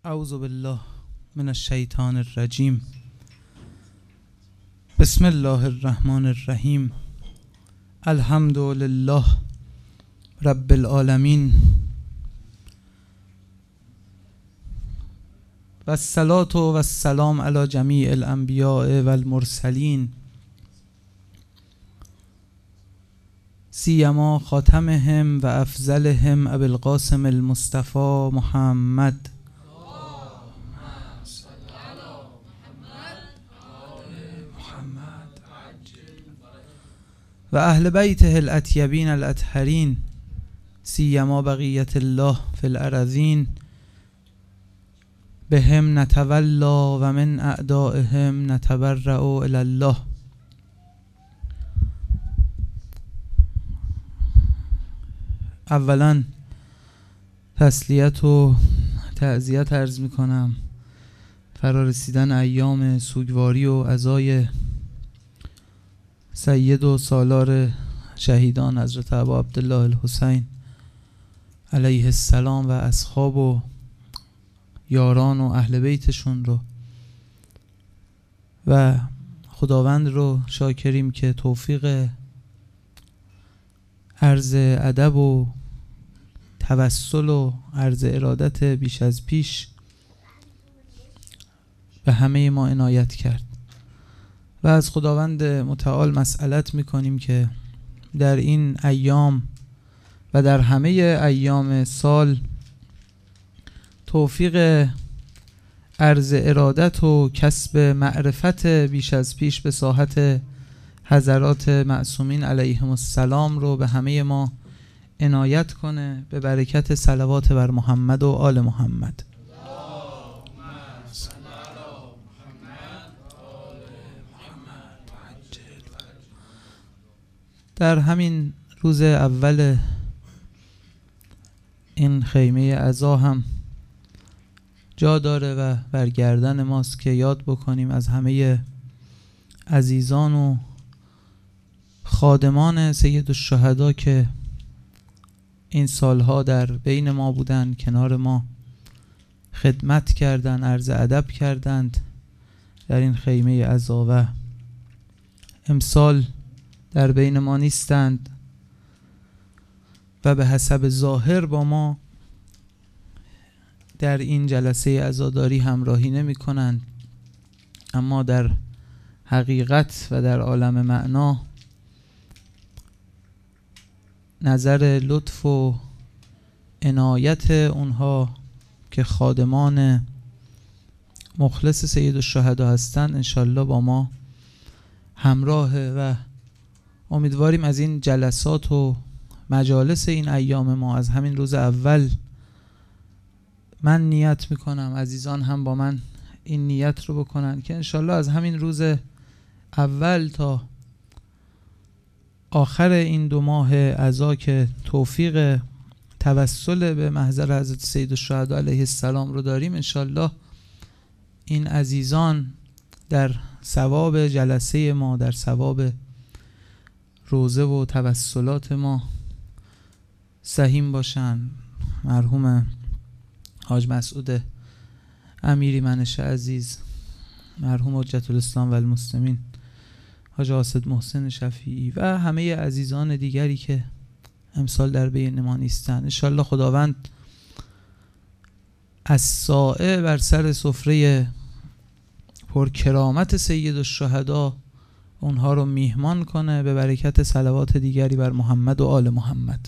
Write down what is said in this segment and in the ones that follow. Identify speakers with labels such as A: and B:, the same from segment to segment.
A: اعوذ بالله من الشیطان الرجیم. بسم الله الرحمن الرحیم. الحمد لله رب العالمین و الصلاة و السلام علی جمیع الانبیاء و المرسلین سیما خاتمهم و افضلهم ابی القاسم المصطفى محمد و اهل بیته الاطیبین الاطهرین سیما بقیت الله فی الارضین بهم نتولا و من اعدائهم نتبرأ الی الله. اولا تسلیت و تعزیت عرض می کنم فرارسیدن ایام سوگواری و عزای سید و سالار شهیدان حضرت ابا عبدالله الحسین علیه السلام و اصحاب و یاران و اهل بیتشون رو و خداوند رو شاکریم که توفیق عرض ادب و توسل و عرض ارادت بیش از پیش به همه ما عنایت کرد و از خداوند متعال مسئلت میکنیم که در این ایام و در همه ایام سال توفیق عرض ارادت و کسب معرفت بیش از پیش به ساحت حضرات معصومین علیهم السلام رو به همه ما عنایت کنه به برکت صلوات بر محمد و آل محمد. در همین روز اول این خیمه عزا هم جا داره و برگردن ماست که یاد بکنیم از همه عزیزان و خادمان سید الشهدا که این سالها در بین ما بودند، کنار ما خدمت کردند، عرض ادب کردند در این خیمه عزا و امسال در بین ما نیستند و به حسب ظاهر با ما در این جلسه عزاداری همراهی نمی کنند، اما در حقیقت و در عالم معنا نظر لطف و عنایت اونها که خادمان مخلص سید الشهدا هستند انشالله با ما همراهه و امیدواریم از این جلسات و مجالس این ایام ما از همین روز اول من نیت میکنم، عزیزان هم با من این نیت رو بکنن که انشالله از همین روز اول تا آخر این 2 ماه عزا که توفیق توسل به محضر حضرت سید الشهدا علیه السلام رو داریم انشالله این عزیزان در ثواب جلسه ما، در ثواب روزه و توسلات ما سهیم باشن. مرحوم حاج مسعود امیری منشه عزیز، مرحوم حجت الاسلام و المسلمین حاج قاصد محسن شفیعی و همه عزیزان دیگری که امسال در بین ما نیستن انشالله خداوند از سایه بر سر سفره پرکرامت سید الشهدا اونها رو میهمان کنه به برکت صلوات دیگری بر محمد و آل محمد.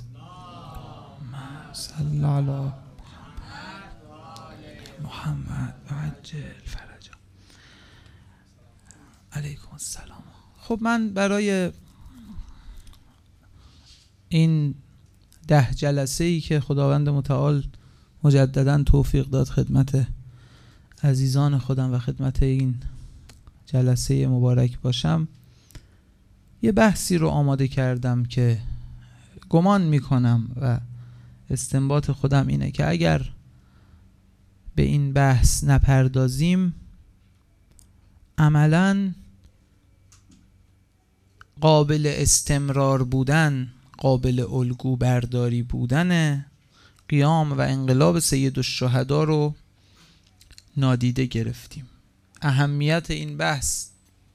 A: صلی علی محمد و عجل فرجا. علیکم السلام. خب من برای این 10 جلسه ای که خداوند متعال مجددا توفیق داد خدمت عزیزان خودم و خدمت این جلسه مبارک باشم یه بحثی رو آماده کردم که گمان میکنم و استنباط خودم اینه که اگر به این بحث نپردازیم عملاً قابل استمرار بودن، قابل الگو برداری بودن قیام و انقلاب سید الشهدا رو نادیده گرفتیم. اهمیت این بحث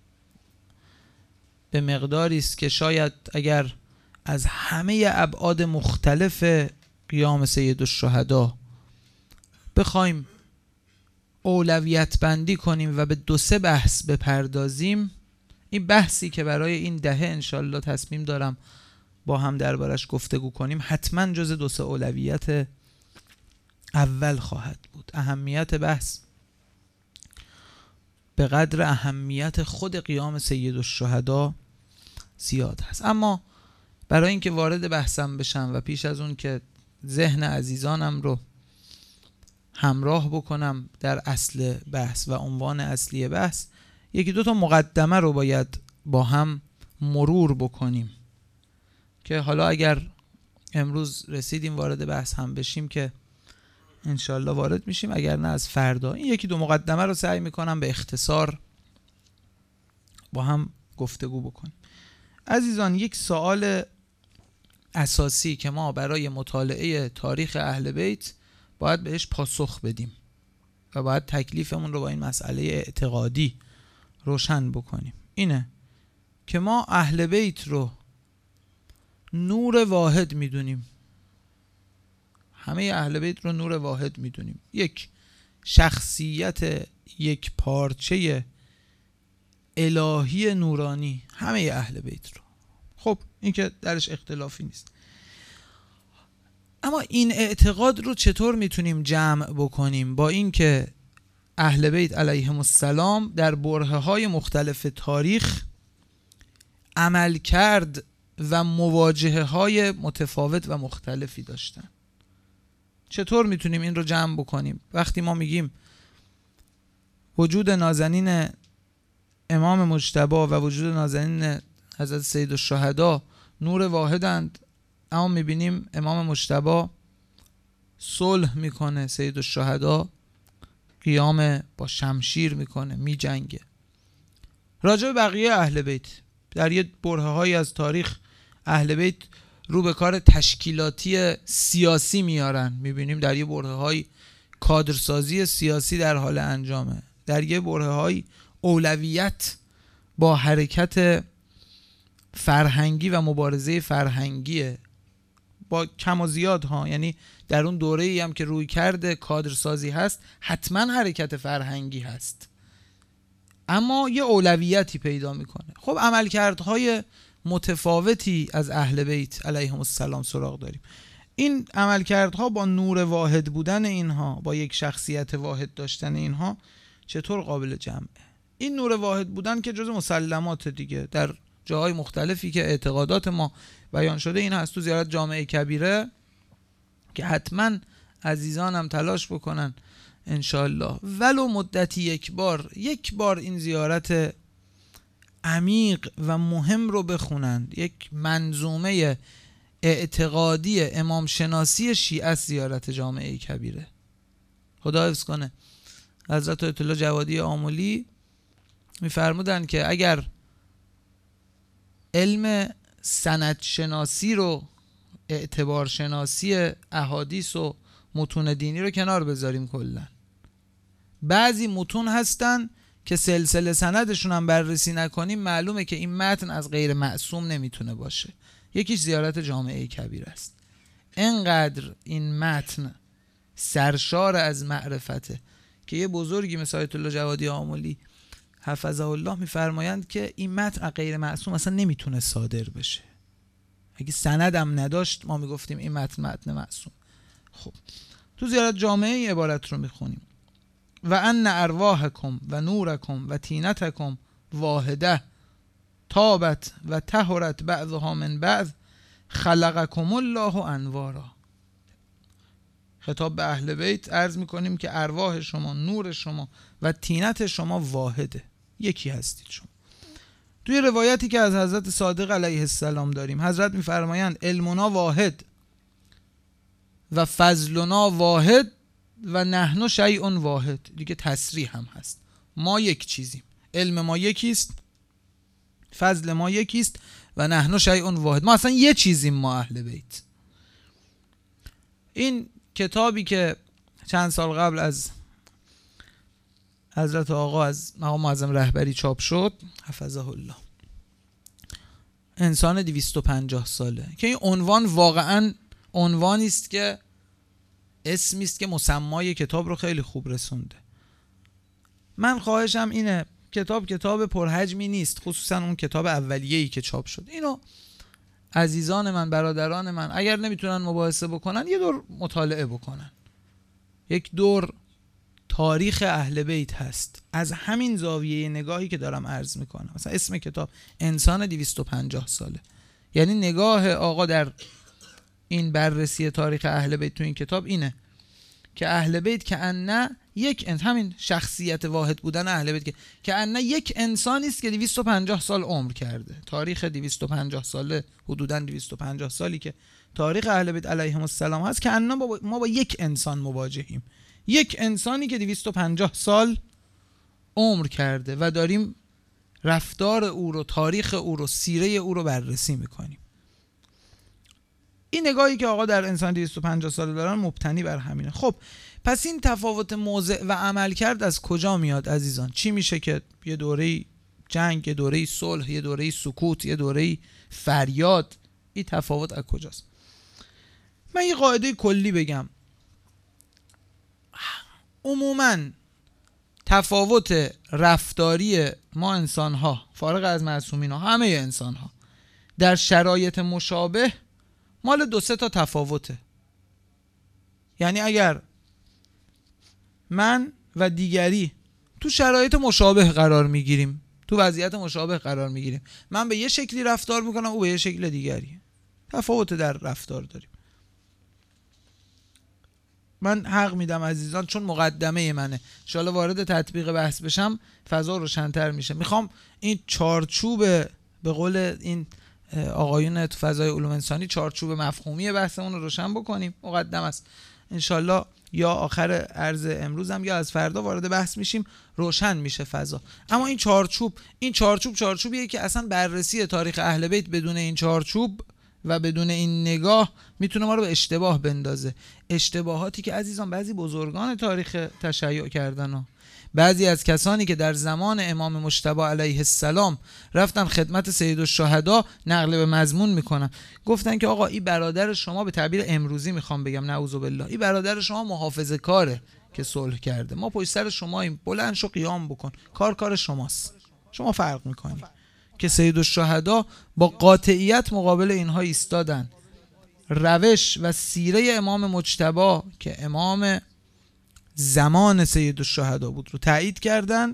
A: به مقداری است که شاید اگر از همه ابعاد مختلف قیام سید الشهدا بخوایم اولویت بندی کنیم و به 2-3 بحث بپردازیم، این بحثی که برای این دهه انشالله تصمیم دارم با هم دربارش گفتگو کنیم حتما جز 2-3 اولویت اول خواهد بود. اهمیت بحث به قدر اهمیت خود قیام سید الشهدا زیاد هست. اما برای اینکه وارد بحثم بشم و پیش از اون که ذهن عزیزانم رو همراه بکنم در اصل بحث و عنوان اصلی بحث، 1-2 تا مقدمه رو باید با هم مرور بکنیم که حالا اگر امروز رسیدیم وارد بحث هم بشیم که انشالله وارد میشیم، اگر نه از فردا. این 1-2 مقدمه رو سعی میکنم به اختصار با هم گفتگو بکنیم. عزیزان، یک سوال اساسی که ما برای مطالعه تاریخ اهل بیت باید بهش پاسخ بدیم و باید تکلیفمون رو با این مسئله اعتقادی روشن بکنیم، اینه که ما اهل بیت رو نور واحد میدونیم. همه اهل بیت رو نور واحد میدونیم، یک شخصیت یک پارچه الهی نورانی، همه اهل بیت رو. خب این که درش اختلافی نیست. اما این اعتقاد رو چطور میتونیم جمع بکنیم با اینکه اهل بیت علیهم السلام در برهه‌های مختلف تاریخ عمل کرد و مواجهه‌های متفاوت و مختلفی داشتن؟ چطور میتونیم این رو جمع بکنیم وقتی ما میگیم وجود نازنین امام مجتبی و وجود نازنین حضرت سید الشهدا نور واحدند، اما میبینیم امام مجتبی صلح میکنه، سید الشهدا قیام با شمشیر میکنه، میجنگه. راجع به بقیه اهل بیت در یه برهه‌هایی از تاریخ اهل بیت رو به کار تشکیلاتی سیاسی میارن، میبینیم در یه برهه‌های کادرسازی سیاسی در حال انجامه، در یه برهه‌های اولویت با حرکت فرهنگی و مبارزه فرهنگیه، با کم و زیاد ها، یعنی در اون دوره‌ای هم که روی کرده کادرسازی هست حتما حرکت فرهنگی هست، اما یه اولویتی پیدا میکنه. خب عملکردهای متفاوتی از اهل بیت علیهم السلام سراغ داریم. این عملکردها با نور واحد بودن اینها، با یک شخصیت واحد داشتن اینها چطور قابل جمعه؟ این نور واحد بودن که جز مسلمات دیگه، در جاهای مختلفی که اعتقادات ما بیان شده این هست. تو زیارت جامع کبیره که حتما عزیزانم تلاش بکنن انشالله ولو مدتی یک بار این زیارت عمیق و مهم رو بخونند، یک منظومه اعتقادی امام شناسی شیعه زیارت جامع کبیره. خدا حفظ کنه حضرت آیت الله جوادی آملی میفرمودن که اگر علم سند شناسی رو، اعتبار شناسی احادیث و متون دینی رو کنار بذاریم، کلا بعضی متون هستن که سلسله سندشون هم بررسی نکنیم معلومه که این متن از غیر معصوم نمیتونه باشه. یکیش زیارت جامعه کبیر است. انقدر این متن سرشار از معرفته که یه بزرگی مثل آیت الله جوادی آملی حفظه الله میفرمایند که این متن از غیر معصوم اصلا نمیتونه صادر بشه. اگه سندم نداشت ما میگفتیم این متن معصوم. خب تو زیارت جامعه این عبارت رو میخونیم و ان ارواحکم و نورکم و تینتکم واحده تابت و طهرت بعضها من بعض خلقکم الله انوارا. خطاب به اهل بیت عرض میکنیم که ارواح شما، نور شما و تینت شما واحده، یکی هستید شما. توی روایتی که از حضرت صادق علیه السلام داریم، حضرت میفرمایند علمنا واحد و فضلنا واحد و نحن شیء واحد. دیگه تصریح هم هست، ما یک چیزیم، علم ما یکیست، فضل ما یکیست و نحن شیء واحد، ما اصلا یه چیزیم ما اهل بیت. این کتابی که چند سال قبل از حضرت آقا از مقام معظم رهبری چاپ شد، حفظه الله. انسان 250 ساله که این عنوان واقعا عنوانی است که اسمی است که مسمای کتاب رو خیلی خوب رسونده. من خواهشم اینه، کتاب پرحجمی نیست، خصوصا اون کتاب اولیه‌ای که چاپ شد. اینو عزیزان من، برادران من، اگر نمیتونن مباحثه بکنن یه دور مطالعه بکنن. یک دور تاریخ اهل بیت هست از همین زاویه نگاهی که دارم عرض میکنم. مثلا اسم کتاب انسان 250 ساله، یعنی نگاه آقا در این بررسی تاریخ اهل بیت تو این کتاب اینه که اهل بیت که انه یک همین شخصیت واحد بودن اهل بیت که انه یک انسانی است که 250 سال عمر کرده. تاریخ 250 ساله، حدوداً 250 سالی که تاریخ اهل بیت علیهم السلام هست، که انه ما با یک انسان مواجهیم، یک انسانی که 250 سال عمر کرده و داریم رفتار او رو، تاریخ او رو، سیره او رو بررسی میکنیم. این نگاهی که آقا در انسان 250 ساله دارن مبتنی بر همینه. خب پس این تفاوت موضع و عمل کرد از کجا میاد عزیزان؟ چی میشه که یه دوره جنگ، یه دوره صلح، یه دوره سکوت، یه دوره فریاد، این تفاوت از کجاست؟ من یه قاعده کلی بگم. عموماً تفاوت رفتاری ما انسان ها، فارغ از معصومین ها، همه انسان ها در شرایط مشابه مال 2-3 تا تفاوته. یعنی اگر من و دیگری تو شرایط مشابه قرار میگیریم، تو وضعیت مشابه قرار میگیریم، من به یه شکلی رفتار میکنم، او به یه شکل دیگری، تفاوت در رفتار داریم. من حق میدم عزیزان، چون مقدمه منه، ان شاءالله وارد تطبیق بحث بشم فضا روشن‌تر میشه. میخوام این چارچوب، به قول این آقایون تو فضای علوم انسانی، چارچوب مفهومی بحثمون رو روشن بکنیم. مقدم است، ان شاءالله یا آخر عرض امروزم یا از فردا وارد بحث میشیم، روشن میشه فضا. اما این چارچوبیه که اصلا بررسی تاریخ اهل بیت بدون این چارچوب و بدون این نگاه میتونه ما رو به اشتباه بندازه. اشتباهاتی که عزیزان بعضی بزرگان تاریخ تشیع کردن و بعضی از کسانی که در زمان امام مجتبی علیه السلام رفتن خدمت سیدالشهدا نقل به مضمون میکنن. گفتن که آقا این برادر شما، به تعبیر امروزی میخوام بگم نعوذ بالله، این برادر شما محافظه کاره که صلح کرده، ما پشت سر شماییم، بلند شو قیام بکن، کار شماست، شما فرق میکنی. که سیدالشهدا با قاطعیت مقابل اینها ایستادن، روش و سیره امام مجتبی که امام زمان سیدالشهدا بود رو تایید کردن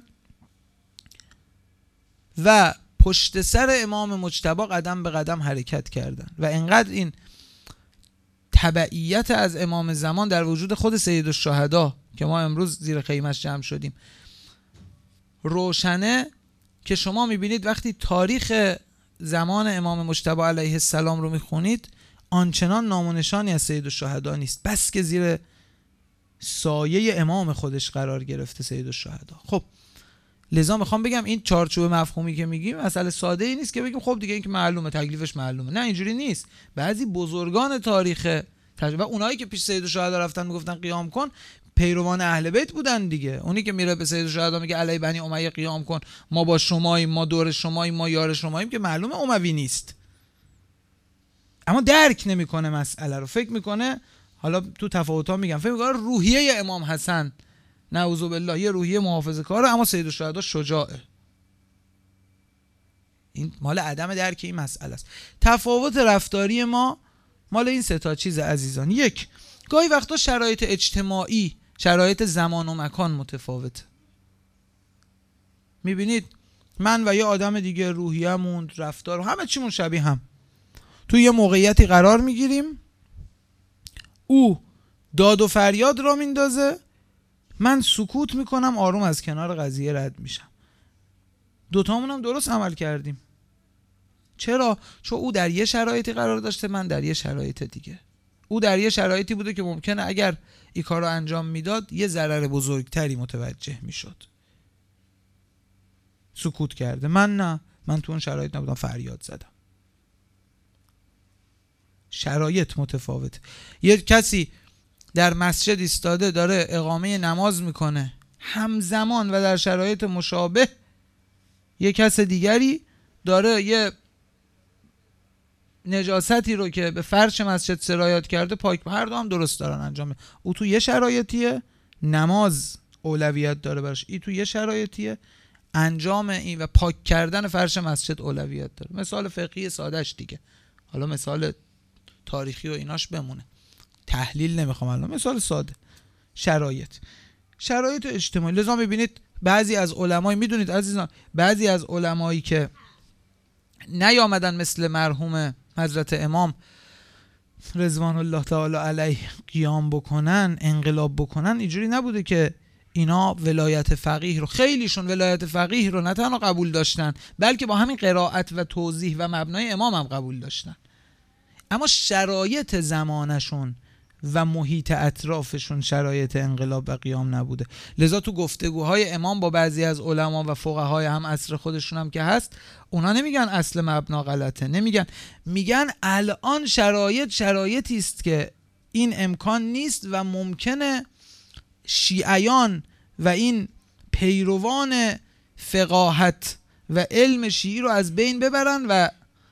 A: و پشت سر امام مجتبی قدم به قدم حرکت کردن. و انقدر این تبعیت از امام زمان در وجود خود سیدالشهدا که ما امروز زیر خیمش جمع شدیم روشنه، که شما میبینید وقتی تاریخ زمان امام مجتبی علیه السلام رو میخونید آنچنان نام و نشانی از سیدالشهدا نیست، بس که زیر سایه امام خودش قرار گرفته سیدالشهدا. خب لذا میخوام بگم این چارچوب مفهومی که میگیم مسئله ساده ای نیست که بگیم خب دیگه این که معلومه، تکلیفش معلومه. نه، اینجوری نیست. بعضی بزرگان تاریخ و اونایی که پیش سیدالشهدا رفتن میگفتن قیام کن، پیروان اهل بیت بودن دیگه. اونی که میره به سیدالشهدا میگه علی بنی امیه قیام کن، ما با شماییم، ما دور شماییم، ما یار شماییم، که معلومه اموی نیست، اما درک نمیکنه مسئله رو. فکر میکنه، حالا تو تفاوت‌ها میگم، فکر میکنه روحیه امام حسن نعوذ بالله یه روحیه محافظه‌کاره، اما سیدالشهدا شجاعه. این مال عدم درک این مسئله است. تفاوت رفتاری ما مال این 3 تا چیز عزیزان. یک، گاهی وقتا شرایط اجتماعی، شرایط زمان و مکان متفاوته. میبینید من و یه آدم دیگه روحیه‌مون، رفتار، همه چیمون شبیه هم، توی یه موقعیتی قرار میگیریم، او داد و فریاد را میندازه، من سکوت میکنم، آروم از کنار قضیه رد میشم. دوتامون هم درست عمل کردیم. چرا؟ چون او در یه شرایطی قرار داشته، من در یه شرایط دیگه. او در یه شرایطی بوده که ممکنه اگر این کار رو انجام میداد یه ضرر بزرگتری متوجه میشد، سکوت کرده. من نه، من تو اون شرایط نبودم، فریاد زدم. شرایط متفاوت. یه کسی در مسجد ایستاده داره اقامه نماز میکنه، همزمان و در شرایط مشابه یه کس دیگری داره یه نجاستی رو که به فرش مسجد سرایت کرده پاک، هر دو هم درست دارن انجام میدن. او تو یه شرایطیه نماز اولویت داره براش، این تو یه شرایطیه انجام این و پاک کردن فرش مسجد اولویت داره. مثال فقهی سادهش دیگه، حالا مثال تاریخی و ایناش بمونه، تحلیل نمیخوام الان، مثال ساده. شرایط اجتماعی. لذا میبینید بعضی از علمای، میدونید عزیزان، بعضی از علمایی که نیامدن مثل مرحوم حضرت امام رضوان الله تعالی علیه قیام بکنن، انقلاب بکنن، اینجوری نبوده که اینا ولایت فقیه رو، خیلیشون ولایت فقیه رو نه تنها قبول داشتن بلکه با همین قرائت و توضیح و مبنای امام هم قبول داشتن، اما شرایط زمانشون و محیط اطرافشون شرایط انقلاب و قیام نبوده. لذا تو گفتگوهای امام با بعضی از علما و فقهای هم عصر خودشون هم که هست، اونا نمیگن اصل مبنا غلطه، نمیگن، میگن الان شرایطی است که این امکان نیست و ممکنه شیعیان و این پیروان فقاهت و علم شیعی رو از بین ببرن و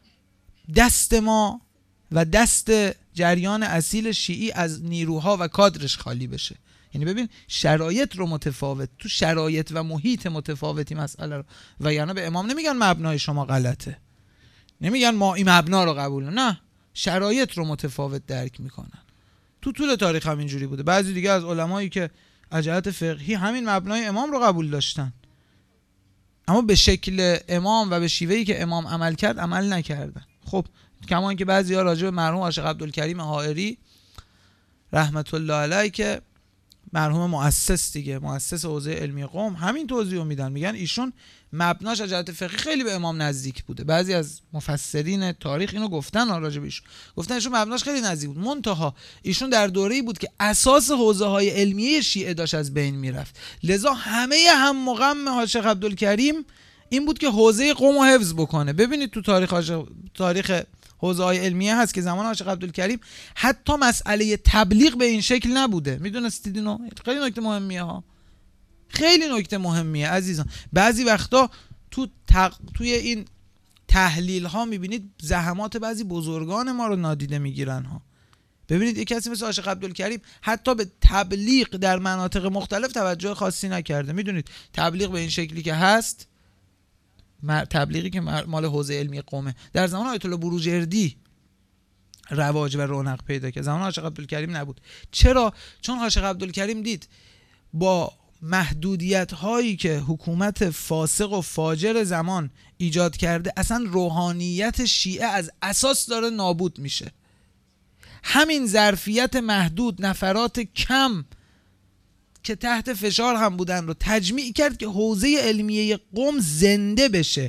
A: دست ما و دست جریان اصیل شیعی از نیروها و کادرش خالی بشه. یعنی ببین شرایط رو متفاوت، تو شرایط و محیط متفاوتی مسئله رو، و یعنی به امام نمیگن مبنای شما غلطه، نمیگن ما این مبنا رو قبول، نه، شرایط رو متفاوت درک میکنن. تو طول تاریخ هم اینجوری بوده. بعضی دیگه از علمایی که از جهت فقهی همین مبنای امام رو قبول داشتن، اما به شکل امام و به شیوهی که امام عمل کرد عمل نکردن. خب کما اینکه بعضی‌ها راجع به مرحوم عاشق عبدالکریم حائری رحمت الله علیه که مرحوم مؤسس دیگه، مؤسس حوزه علمی قم، همین توضیح رو میدن، میگن ایشون مبناش از جهت فقهی خیلی به امام نزدیک بوده. بعضی از مفسرین تاریخ اینو گفتن راجع به ایشون، گفتن ایشون مبناش خیلی نزدیک بود، منتها ایشون در دوره‌ای بود که اساس حوزه های علمیه شیعه داشت از بین میرفت. لذا همه هم مغم عاشق عبدالکریم این بود که حوزه قم رو حفظ بکنه. ببینید تو تاریخ حوزه های علمیه هست که زمان عاشق عبدالکریم حتی مسئله تبلیغ به این شکل نبوده. میدونستید اینو؟ خیلی نکته مهمیه ها، خیلی نکته مهمیه عزیزان. بعضی وقتا توی این تحلیل ها میبینید زحمات بعضی بزرگان ما رو نادیده میگیرن ها. ببینید یک کسی مثل عاشق عبدالکریم حتی به تبلیغ در مناطق مختلف توجه خاصی نکرده. میدونید تبلیغ به این شکلی که هست، تبلیغی که مال حوزه علمی قومه، در زمان آیت الله بروجردی رواج و رونق پیدا کرد، زمان عاشق عبدالکریم نبود. چرا؟ چون عاشق عبدالکریم دید با محدودیت هایی که حکومت فاسق و فاجر زمان ایجاد کرده اصلا روحانیت شیعه از اساس داره نابود میشه. همین ظرفیت محدود، نفرات کم که تحت فشار هم بودن رو تجمیع کرد که حوزه علمیه قم زنده بشه.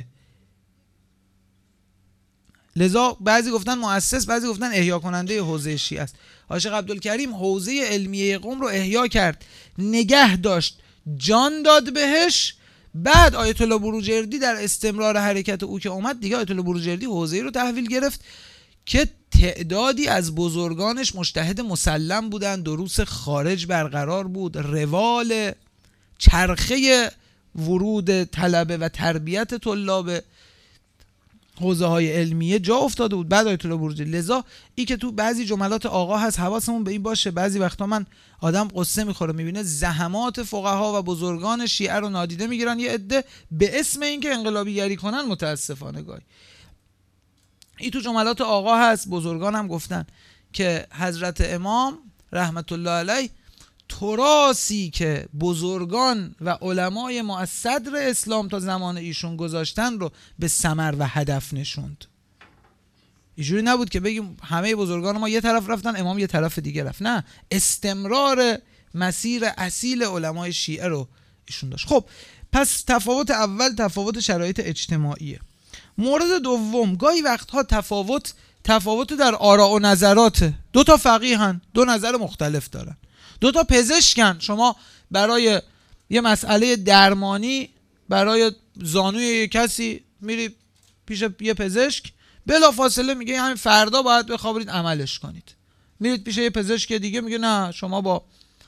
A: لذا بعضی گفتن مؤسس، بعضی گفتن احیا کننده حوزه شیعه است. عاشق عبدالکریم حوزه علمیه قم رو احیا کرد، نگه داشت، جان داد بهش. بعد آیت الله بروجردی در استمرار حرکت او که اومد دیگه، آیت الله بروجردی حوزه رو تحویل گرفت که تعدادی از بزرگانش مجتهد مسلم بودن، دروس خارج برقرار بود، روال چرخه ورود طلبه و تربیت طلاب حوزه های علمیه جا افتاده بود بعد آیت الله بروجردی. لذا این که تو بعضی جملات آقا هست حواسمون به این باشه. بعضی وقتا من آدم قصه میخوره میبینه زحمات فقها و بزرگان شیعه رو نادیده میگیرن یه عده به اسم اینکه انقلابی گری کنن. متاسفانه گاهی این تو جملات آقا هست. بزرگان هم گفتن که حضرت امام رحمت الله علیه تراسی که بزرگان و علمای ما از صدر اسلام تا زمان ایشون گذاشتن رو به ثمر و هدف نشوند. اینجوری نبود که بگیم همه بزرگان ما یه طرف رفتن امام یه طرف دیگه رفت، نه، استمرار مسیر اصیل علمای شیعه رو ایشون داشت. خب پس تفاوت اول تفاوت شرایط اجتماعیه. مورد دوم، گاهی وقتها تفاوت در آراء و نظرات. دو تا فقیه هن، دو نظر مختلف دارن. دو تا پزشکن، شما برای یه مسئله درمانی، برای زانوی یه کسی میری پیش یه پزشک، بلا فاصله میگه همین فردا باید بخوابید عملش کنید. میرید پیش یه پزشک دیگه میگه نه شما با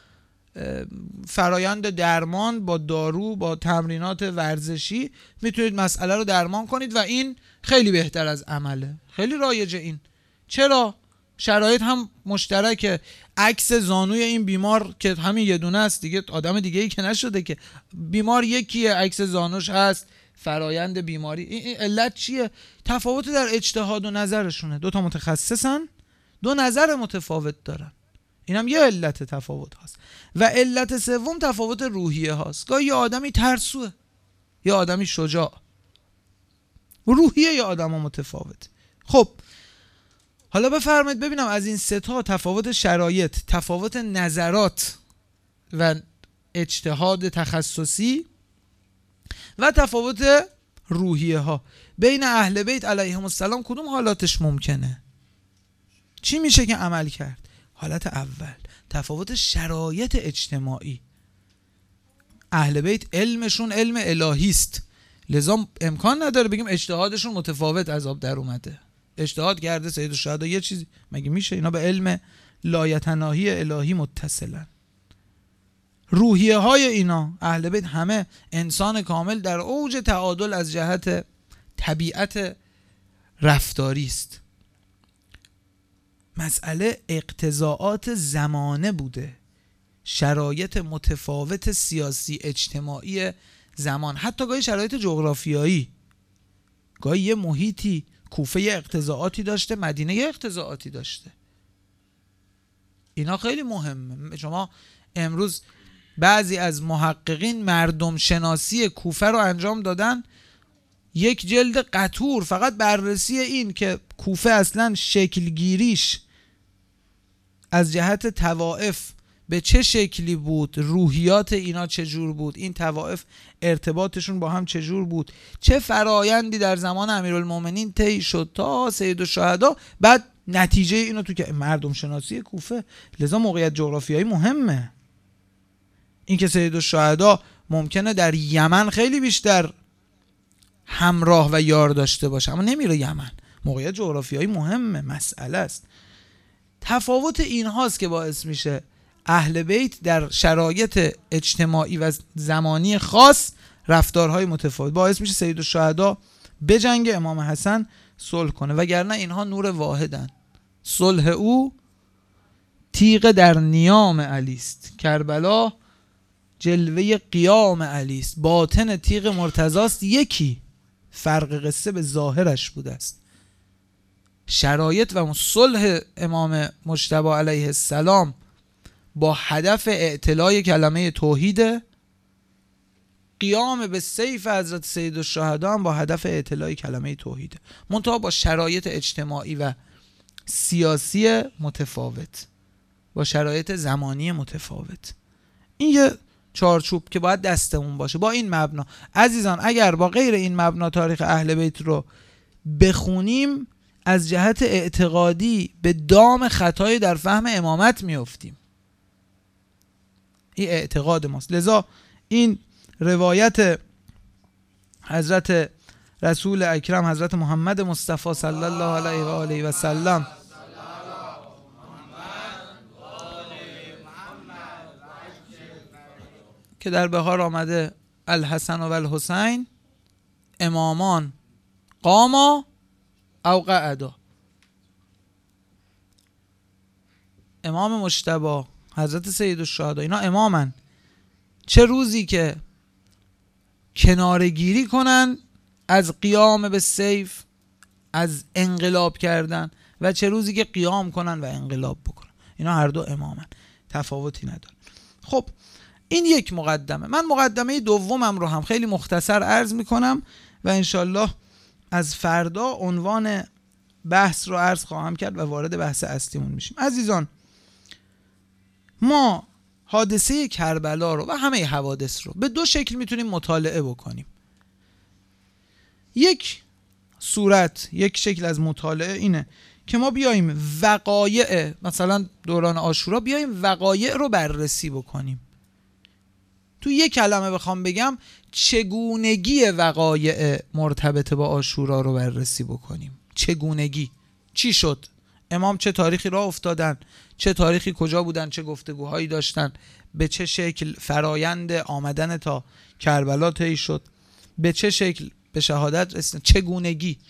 A: فرایند درمان با دارو، با تمرینات ورزشی میتونید مسئله رو درمان کنید و این خیلی بهتر از عمله. خیلی رایجه این. چرا؟ شرایط هم مشترکه. عکس زانوی این بیمار که همین یه دونه است دیگه، آدم دیگه ای که نشده که. بیمار یکیه، عکس زانوش هست، فرایند بیماری. این علت چیه؟ تفاوت در اجتهاد و نظرشونه. دو تا متخصصن، دو نظر متفاوت دارن. اینم یه علت تفاوت هست. و علت سوم تفاوت روحیه هاست. گاهی یه آدمی ترسوه، یه آدمی شجاع. روحیه یه آدم ها متفاوت. خب حالا بفرمایید ببینم از این سه تا تفاوت شرایط، تفاوت نظرات و اجتهاد تخصصی و تفاوت روحیه ها بین اهل بیت علیهم السلام کدوم حالاتش ممکنه؟ چی میشه که عمل کرد؟ حالت اول تفاوت شرایط اجتماعی. اهل بیت علمشون علم الهی است، لذا امکان نداره بگیم اجتهادشون متفاوت از آب در اومده. اجتهاد کرده سید الشهدا یه چیزی، مگه میشه؟ اینا به علم لایتناهی الهی متصلن. روحیه های اینا اهل بیت همه انسان کامل در اوج تعادل از جهت طبیعت رفتاری است. مسئله اقتضاعات زمانه بوده، شرایط متفاوت سیاسی اجتماعی زمان، حتی گاهی شرایط جغرافیایی. گاهی یه محیطی، کوفه یه اقتضاعاتی داشته، مدینه یه اقتضاعاتی داشته. اینا خیلی مهمه. شما امروز بعضی از محققین مردم شناسی کوفه رو انجام دادن، یک جلد قطور فقط بررسی این که کوفه اصلا شکلگیریش از جهت طوائف به چه شکلی بود، روحیات اینا چجور بود، این طوائف ارتباطشون با هم چجور بود، چه فرایندی در زمان امیرالمومنین طی شد تا سید الشهدا، بعد نتیجه اینو تو که مردم شناسی کوفه. لذا موقعیت جغرافیایی مهمه. این که سید الشهدا ممکنه در یمن خیلی بیشتر همراه و یار داشته باشه اما نمیره یمن، موقعیت جغرافیایی مهمه، مسئله است. تفاوت این هاست که باعث میشه اهل بیت در شرایط اجتماعی و زمانی خاص رفتارهای متفاوت، باعث میشه سید الشهدا به جنگ امام حسن صلح کنه، وگرنه اینها نور واحدن. صلح او تیغ در نیام علی است، کربلا جلوه قیام علی است. باطن تیغ مرتضی است یکی، فرق قصه به ظاهرش بوده است. شرایط و صلح امام مجتبی علیه السلام با هدف اعتلاء کلمه توحید، قیام به سیف حضرت سید الشهدا هم با هدف اعتلاء کلمه توحید، منتها با شرایط اجتماعی و سیاسی متفاوت، با شرایط زمانی متفاوت. این یه چارچوب که باید دستمون باشه. با این مبنا عزیزان، اگر با غیر این مبنا تاریخ اهل بیت رو بخونیم، از جهت اعتقادی به دام خطایی در فهم امامت میافتیم. این اعتقاد ماست. لذا این روایت حضرت رسول اکرم حضرت محمد مصطفی صلی الله علیه و آله و سلم که در بهار آمده الحسن و الحسین امامان قاما او قعدا. امام مجتبی حضرت سید الشهدا اینا امامن، چه روزی که کنارگیری کنن از قیام به سیف، از انقلاب کردن، و چه روزی که قیام کنن و انقلاب بکنن. اینا هر دو امامن، تفاوتی نداره. خب این یک مقدمه. من مقدمه دومم رو هم خیلی مختصر عرض میکنم و انشالله از فردا عنوان بحث رو عرض خواهم کرد و وارد بحث اصلیمون میشیم. عزیزان، ما حادثه کربلا رو و همه حوادث رو به دو شکل میتونیم مطالعه بکنیم. یک صورت، یک شکل از مطالعه اینه که ما بیاییم وقایع، مثلا دوران عاشورا، بیاییم وقایع رو بررسی بکنیم. تو یک کلمه بخوام بگم، چگونگی وقایع مرتبط با عاشورا رو بررسی بکنیم. چگونگی چی شد؟ امام چه تاریخی راه افتادن، چه تاریخی کجا بودن، چه گفتگوهایی داشتن، به چه شکل فرایند آمدن تا کربلا طی شد، به چه شکل به شهادت رسیدن، چگونگی.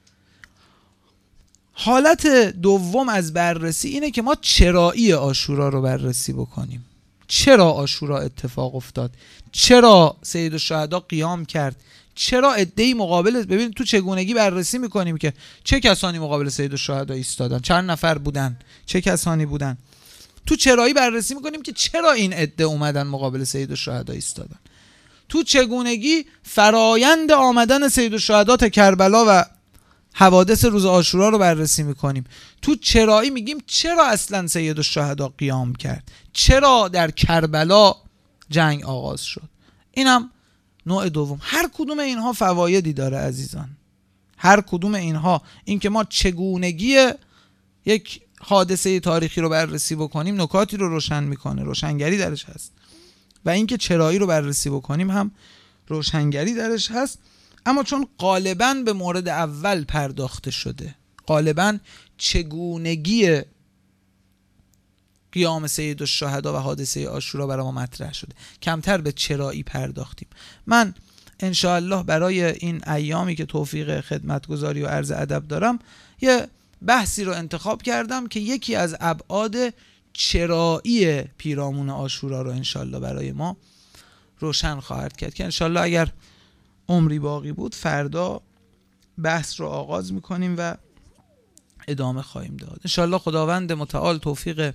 A: حالت دوم از بررسی اینه که ما چرایی عاشورا رو بررسی بکنیم. چرا عاشورا اتفاق افتاد؟ چرا سیدالشهدا قیام کرد؟ چرا عده‌ای مقابل، ببین تو چگونگی بررسی میکنیم که چه کسانی مقابل سیدالشهدا ایستادن، چند نفر بودن، چه کسانی بودن. تو چرایی بررسی میکنیم که چرا این عده اومدن مقابل سیدالشهدا ایستادن. تو چگونگی فرایند آمدن سیدالشهدا تا کربلا و حوادث روز عاشورا رو بررسی میکنیم. تو چرایی میگیم چرا اصلا سیدالشهدا قیام کرد، چرا در کربلا جنگ آغاز شد. اینم نوع دوم. هر کدوم اینها فوایدی داره عزیزان، هر کدوم اینها، این که ما چگونگی یک حادثه تاریخی رو بررسی بکنیم نکاتی رو روشن میکنه، روشنگری درش هست، و اینکه چرایی رو بررسی بکنیم هم روشنگری درش هست. اما چون غالباً به مورد اول پرداخته شده، غالباً چگونگی قیام سیدالشهدا و حادثه عاشورا برای ما مطرح شده، کمتر به چرایی پرداختیم. من انشاءالله برای این ایامی که توفیق خدمتگزاری و عرض ادب دارم یه بحثی رو انتخاب کردم که یکی از ابعاد چرایی پیرامون عاشورا رو انشاءالله برای ما روشن خواهد کرد، که انشاءالله اگر عمری باقی بود فردا بحث رو آغاز میکنیم و ادامه خواهیم داد. انشاءالله خداوند متعال توفیق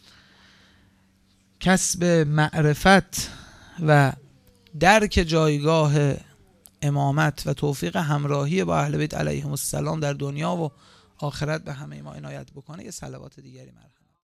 A: کسب معرفت و درک جایگاه امامت و توفیق همراهی با اهل بیت علیهم السلام در دنیا و آخرت به همه ما عنایت بکنه. یه صلوات دیگری مرحبا.